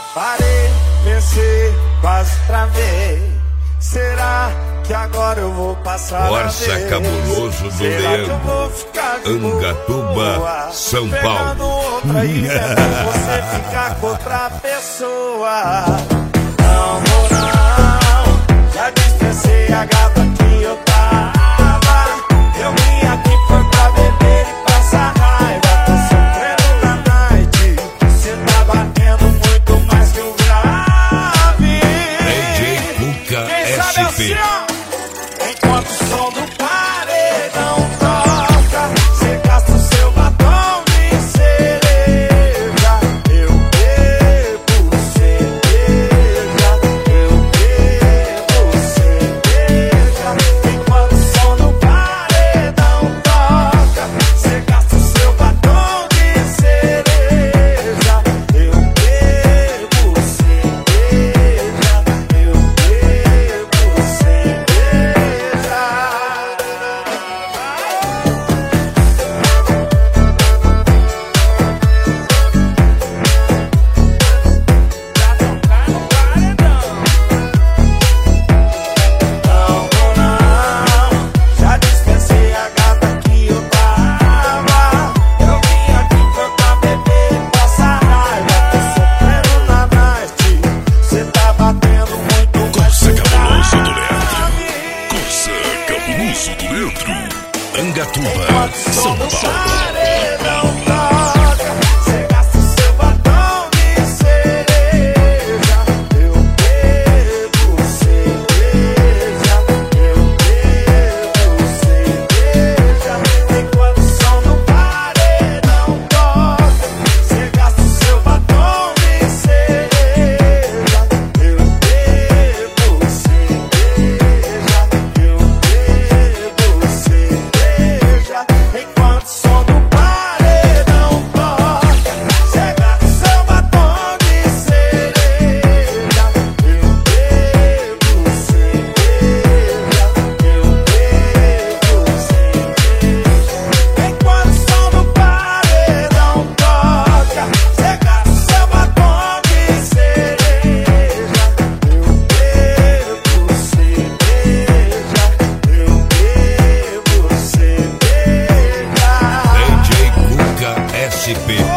Parei, pensei, quase travei. Será que agora eu vou passar Corsa Cabuloso do Leandro, Angatuba, São Paulo. Outra e você ficar com outra pessoa. Não vou não, já dispensei a gata que eu tava. Eu vim aqui foi pra beber e passar raiva. Tô sofrendo na night, cê tá batendo muito mais que o grave. DJ Cuca SP. Enquanto o som do paredão toca, cê gasta o seu batom de cereja. Eu bebo cerveja, eu bebo cerveja. Enquanto o som do paredão toca, cê gasta o seu batom de cereja. Eu bebo cerveja, eu bebo cerveja. Não vou não, já dispensei a gata que eu tava. Eu vim aqui foi pra beber e passar raiva. Tô sofrendo na night, cê tá batendo muito mais Corsa que o Cabuloso do grave. Leandro, Corsa Cabuloso do Leandro, Angatuba, São Paulo. Paredão toca, cê gasta o seu batom de cereja. Eu bebo cerveja, eu bebo cerveja. Enquanto o som do paredão toca, cê gasta o seu batom de cereja. Eu bebo cerveja, eu bebo cerveja. Enquanto o som do paredão toca, cê gasta o seu batom de cereja. Eu bebo cerveja, eu bebo cerveja. Enquanto o som do paredão toca, cê gasta o seu batom de cereja. Eu bebo cerveja, eu bebo cerveja. DJ Cuca SP.